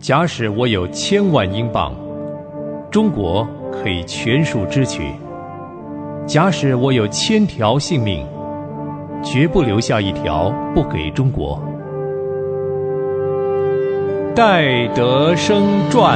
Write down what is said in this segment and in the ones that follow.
假使我有1000万英镑，中国可以全数支取；假使我有1000条性命，绝不留下一条不给中国。戴德生传。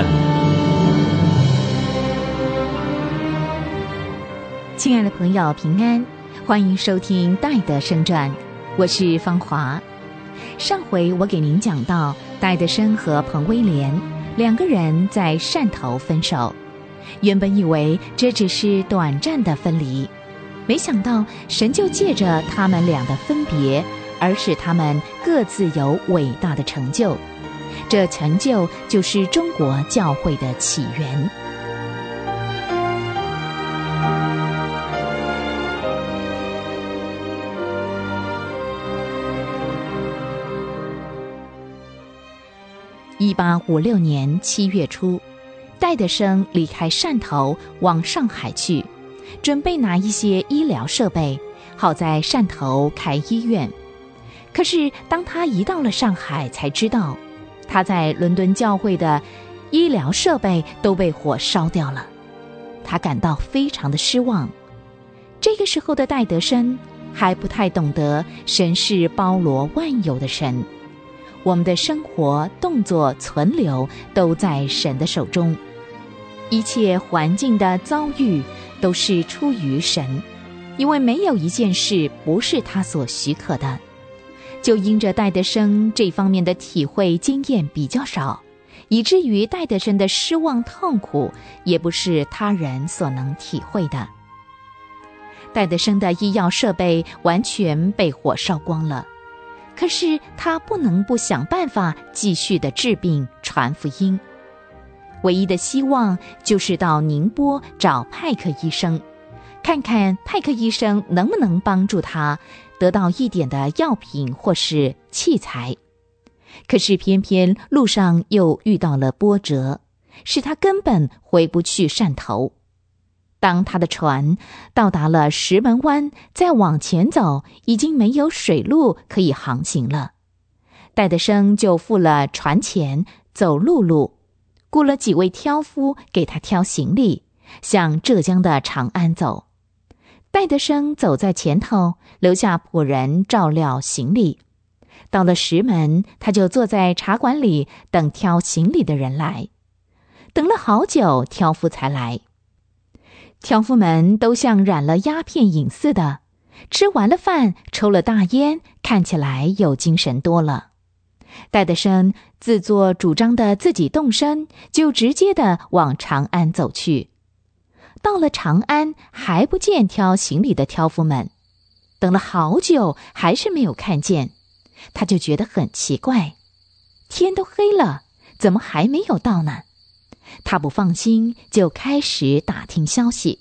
亲爱的朋友，平安，欢迎收听戴德生传，我是芳华。上回我给您讲到，戴德生和彭威廉2个人在汕头分手，原本以为这只是短暂的分离，没想到神就借着他们俩的分别，而使他们各自有伟大的成就。这成就就是中国教会的起源。1856年7月初，戴德生离开汕头往上海去，准备拿一些医疗设备，好在汕头开医院。可是当他一到了上海，才知道他在伦敦教会的医疗设备都被火烧掉了，他感到非常的失望。这个时候的戴德生还不太懂得神是包罗万有的神，我们的生活、动作、存留都在神的手中，一切环境的遭遇都是出于神，因为没有一件事不是他所许可的。就因着戴德生这方面的体会经验比较少，以至于戴德生的失望痛苦也不是他人所能体会的。戴德生的医药设备完全被火烧光了，可是他不能不想办法继续的治病传福音。唯一的希望就是到宁波找派克医生，看看派克医生能不能帮助他得到一点的药品或是器材。可是偏偏路上又遇到了波折，使他根本回不去汕头。当他的船到达了石门湾，再往前走，已经没有水路可以航行了。戴德生就付了船钱，走陆路，雇了几位挑夫给他挑行李，向浙江的长安走。戴德生走在前头，留下仆人照料行李。到了石门，他就坐在茶馆里等挑行李的人来。等了好久，挑夫才来。挑夫们都像染了鸦片瘾似的，吃完了饭，抽了大烟，看起来有精神多了。戴德生自作主张的自己动身，就直接的往长安走去。到了长安，还不见挑行李的挑夫们，等了好久，还是没有看见，他就觉得很奇怪，天都黑了，怎么还没有到呢？他不放心，就开始打听消息。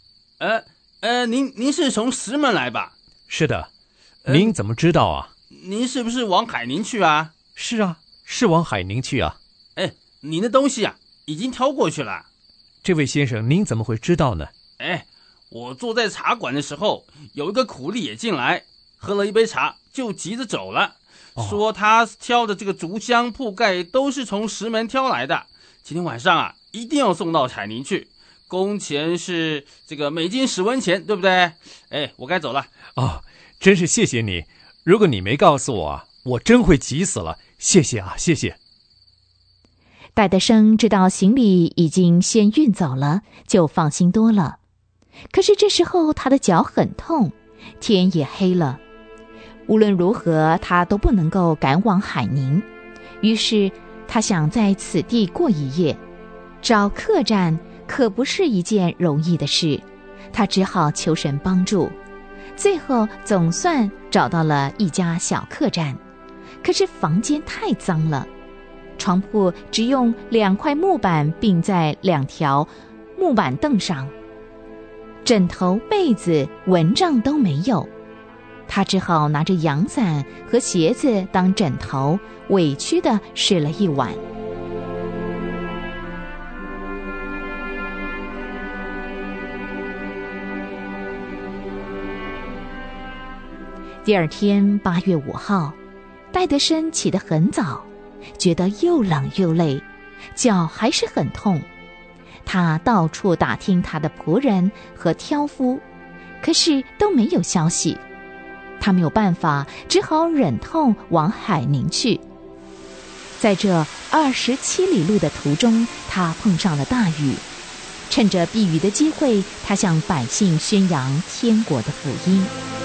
您是从石门来吧？ 是的。您怎么知道啊？ 您是不是往海宁去啊？ 是啊，是往海宁去啊。 您的东西啊，已经挑过去了。 这位先生，您怎么会知道呢？ 我坐在茶馆的时候，有一个苦力也进来，喝了一杯茶就急着走了，说他挑的这个竹箱铺盖都是从石门挑来的，今天晚上啊一定要送到海宁去，工钱是这个每斤10文钱，对不对？我该走了。 真是谢谢你，如果你没告诉我，我真会急死了，谢谢啊，谢谢。 戴德生知道行李已经先运走了，就放心多了。可是这时候他的脚很痛，天也黑了，无论如何他都不能够赶往海宁。于是他想在此地过一夜，找客栈可不是一件容易的事，他只好求神帮助。最后总算找到了一家小客栈，可是房间太脏了，床铺只用2块木板并在2条木板凳上，枕头、被子、蚊帐都没有。他只好拿着阳伞和鞋子当枕头，委屈地睡了一晚。第二天8月5号，戴德生起得很早， 觉得又冷又累，脚还是很痛。他到处打听他的仆人和挑夫，可是都没有消息。他没有办法，只好忍痛往海宁去。在这27里路的途中，他碰上了大雨。趁着避雨的机会，他向百姓宣扬天国的福音。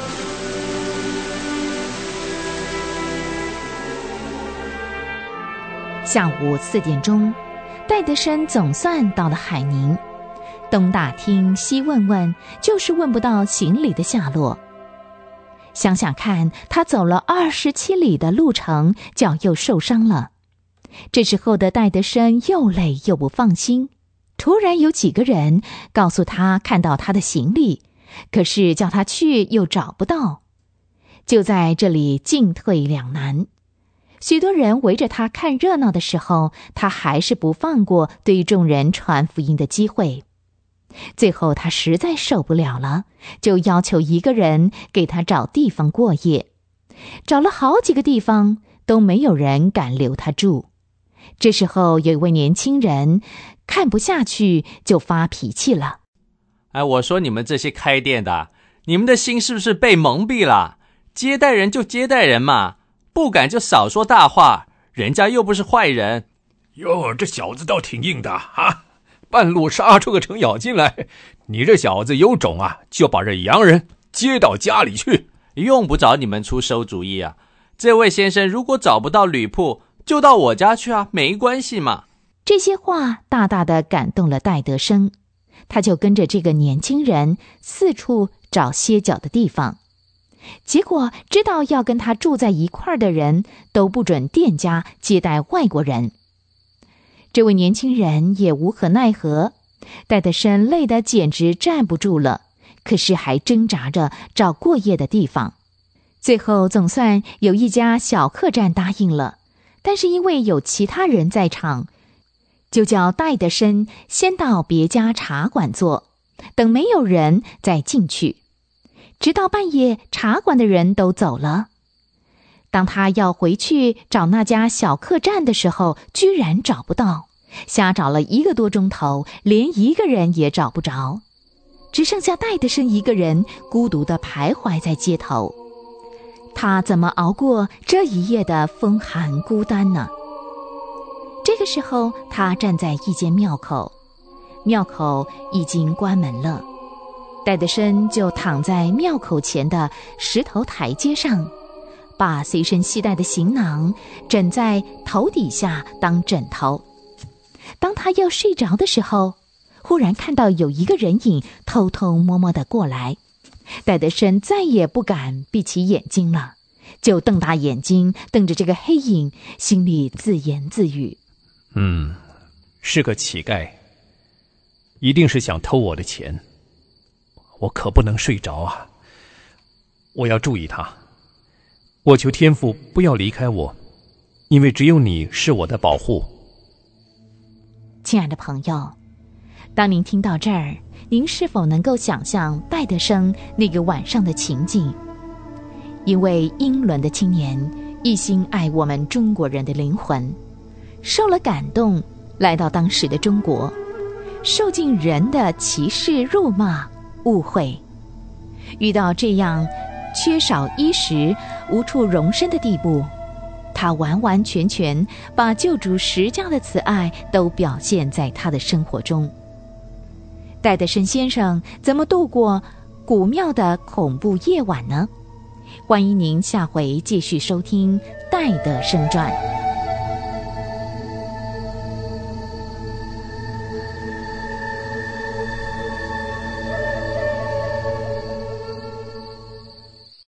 下午4点钟，戴德生总算到了海宁。东打听西问问，就是问不到行李的下落。想想看，他走了27里的路程，脚又受伤了。这时候的戴德生又累又不放心。突然有几个人告诉他看到他的行李，可是叫他去又找不到。就在这里进退两难。许多人围着他看热闹的时候，他还是不放过对众人传福音的机会。最后他实在受不了了，就要求一个人给他找地方过夜。找了好几个地方，都没有人敢留他住。这时候有一位年轻人看不下去，就发脾气了。 我说你们这些开店的，你们的心是不是被蒙蔽了？接待人就接待人嘛，不敢就少说大话，人家又不是坏人。 哟，这小子倒挺硬的啊！半路杀出个程咬金来，你这小子有种啊，就把这洋人接到家里去。 用不着你们出馊主意啊！这位先生如果找不到旅铺，就到我家去啊，没关系嘛。 这些话大大的感动了戴德生，他就跟着这个年轻人四处找歇脚的地方。结果知道要跟他住在一块儿的人都不准店家接待外国人。这位年轻人也无可奈何，戴德生累得简直站不住了，可是还挣扎着找过夜的地方。最后总算有一家小客栈答应了，但是因为有其他人在场，就叫戴德生先到别家茶馆坐，等没有人再进去。直到半夜，茶馆的人都走了。当他要回去找那家小客栈的时候，居然找不到，瞎找了1个多钟头，连一个人也找不着，只剩下戴德生一个人孤独地徘徊在街头。他怎么熬过这一夜的风寒孤单呢？这个时候，他站在一间庙口，庙口已经关门了。戴德生就躺在庙口前的石头台阶上，把随身携带的行囊枕在头底下当枕头。当他要睡着的时候，忽然看到有一个人影偷偷摸摸地过来。戴德生再也不敢闭起眼睛了，就瞪大眼睛瞪着这个黑影，心里自言自语： 是个乞丐，一定是想偷我的钱，我可不能睡着啊！我要注意他，我求天父不要离开我，因为只有你是我的保护。 亲爱的朋友，当您听到这儿，您是否能够想象戴德生那个晚上的情景？一位英伦的青年一心爱我们中国人的灵魂，受了感动，来到当时的中国，受尽人的歧视、辱骂、误会，遇到这样缺少衣食、无处容身的地步，他完完全全把救主十架的慈爱都表现在他的生活中。戴德生先生怎么度过古庙的恐怖夜晚呢？欢迎您下回继续收听《戴德生传》。